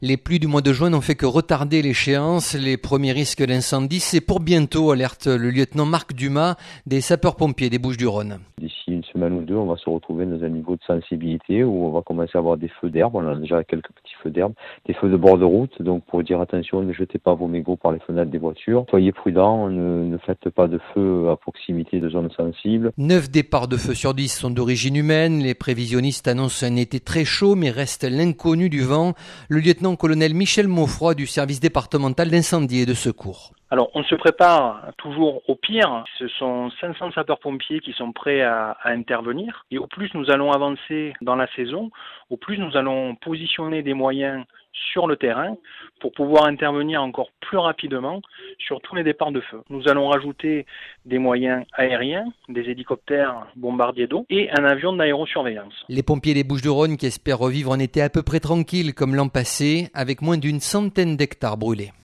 Les pluies du mois de juin n'ont fait que retarder l'échéance. Les premiers risques d'incendie, c'est pour bientôt, alerte le lieutenant Marc Dumas des sapeurs-pompiers des Bouches-du-Rhône. D'ici une semaine ou deux, on va se retrouver dans un niveau de sensibilité où on va commencer à avoir des feux d'herbe. On a déjà quelques petits feux d'herbe, des feux de bord de route. Donc pour dire attention, ne jetez pas vos mégots par les fenêtres des voitures. Soyez prudents, ne faites pas de feu à proximité de zones sensibles. 9 départs de feu sur 10 sont d'origine humaine. Les prévisionnistes annoncent un été très chaud, mais reste l'inconnu du vent. Le lieutenant-colonel Michel Maufroy du service départemental d'incendie et de secours. Alors, on se prépare toujours au pire. Ce sont 500 sapeurs-pompiers qui sont prêts à intervenir. Et au plus nous allons avancer dans la saison, au plus nous allons positionner des moyens sur le terrain pour pouvoir intervenir encore plus rapidement sur tous les départs de feu. Nous allons rajouter des moyens aériens, des hélicoptères bombardiers d'eau et un avion d'aérosurveillance. Les pompiers des Bouches-du-Rhône qui espèrent revivre un été à peu près tranquille comme l'an passé, avec moins d'une centaine d'hectares brûlés.